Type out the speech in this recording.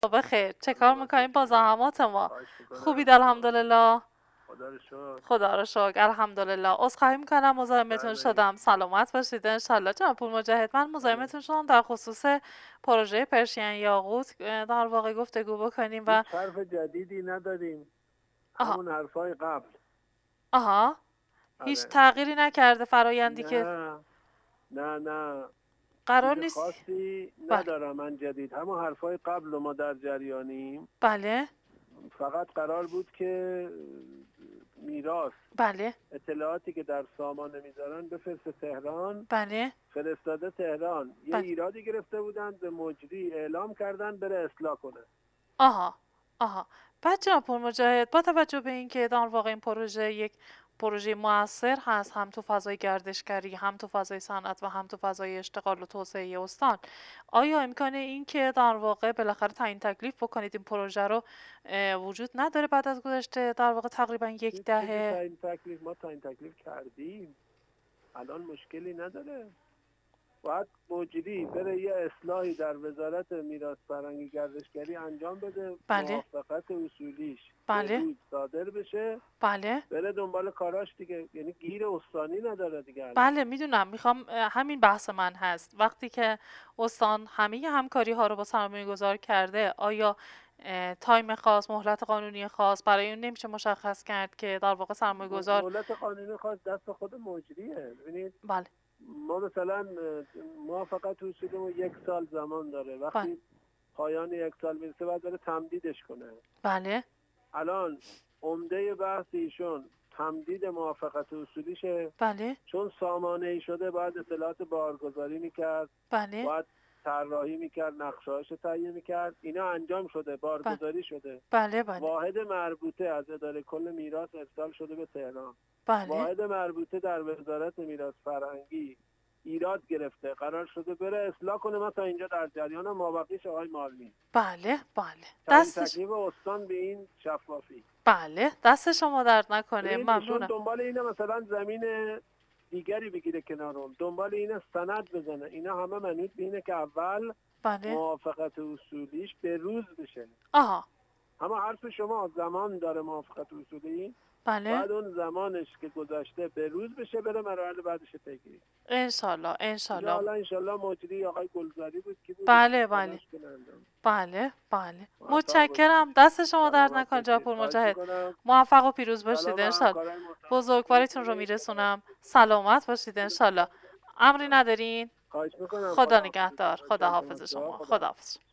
بخیر. چه کار میکنیم با زحمات ما؟ خواهش خوبید میکنم. الحمدلله. خدا رو شکر. خدا رو شکر الحمدلله. عذرخواهی میکنم مزاحمتون بله. شدم. سلامت باشید انشالله. جناب پور مجاهد، من بله. مزاحمتون شدم در خصوص پروژه پرشین یاقوت در واقع گفتگو بکنیم و هیچ حرف جدیدی نداریم، آها همون حرفای قبل. آها هیچ آره. تغییری نکرده فرایندی که نه نه نه، قرار چیز نیست. خاصی بله ندارم من جدید، همون حرفای قبل ما در جریانیم. بله فقط قرار بود که میراث بله اطلاعاتی که در سامانه میذارن بفرسته تهران. بله فرستاده تهران، یه بله ایرادی گرفته بودن، به مجری اعلام کردن بره اصلاح کنه. آها آها. بعد جناب پور مجاهد، با توجه به اینکه در واقع این پروژه یک پروژه مؤثر هست، هم تو فضای گردشگری، هم تو فضای صنعت و هم تو فضای اشتغال و توسعه استان، آیا امکان این که در واقع بالاخره تعیین تکلیف بکنید این پروژه رو وجود نداره بعد از گذشته در واقع تقریبا یک هیچ چیزی دهه؟ تعیین تکلیف، ما تعیین تکلیف کردیم، الان مشکلی نداره. باید مجری بره یه اصلاحی در وزارت میراث فرهنگی گردشگری انجام بده، بله موافقت اصولیش به بله روز صادر بشه، بله بره دنبال کاراش دیگه. یعنی گیر استانی نداره دیگه الان. بله میدونم. میخوام همین بحث من هست. وقتی که استان همه همکاری ها رو با سرمایه گذار کرده، آیا تایم خاص، مهلت قانونی خاص برای اون نمیشه مشخص کرد که در واقع سرمایه گذار؟ مهلت قانونی خاص دست خود مجریه. ببینید بله ما مثلا موافقت اصولی 1 سال زمان داره، بله وقتی پایان 1 سال میرسه باید بره تمدیدش کنه. بله الان عمده بحث ایشون تمدید موافقت اصولیشه، بله چون سامانه ای شده باید اطلاعات بارگذاری میکرد، بله باید طراحی میکرد، نقشه‌هاش تهیه میکرد. اینا انجام شده، بله بارگذاری شده. بله بله واحد مربوطه از اداره کل میراث ارسال شده به تهران. بله واحد مربوطه در وزارت میراث فرهنگی ایراد گرفته، قرار شده بره اصلاح کنه. من تا اینجا در جریانم، مابقیش آقای مالمی. بله بله تعیین دستش. تکلیف استان به این شفافی. بله دست شما درد نکنه. ببین ایشون ممنونم. دنبال اینه مثلا زمین دیگری بگیره کنارم، دنبال اینه سند بزنه. اینا همه منوط به اینه که اول بله موافقت اصولیش به روز بشه. آها اما حرف شما زمان داره موافقت اصولی، بله بعد اون زمانش که گذشته به روز بشه، بره مراحل بعدش پیگیری. انشالله دیگه انشالله. حالا انشالله مجری آقای گلزاری بود که بود، بله بله تلاش کنه انجام. بله بله موفق باشید. متشکرم. دست شما درد سلامت نکن جناب باشید. پور خواهش مجاهد. میکنم. موفق و پیروز باشید سلام به انشالله. همکارای محترم. بزرگواریتون رو میرسونم. سلامت باشید انشالله. امری ندارین؟ خواهش میکنم. خدا خدا حافظ. نگهدار. خدا حافظ شما. خدا حافظ.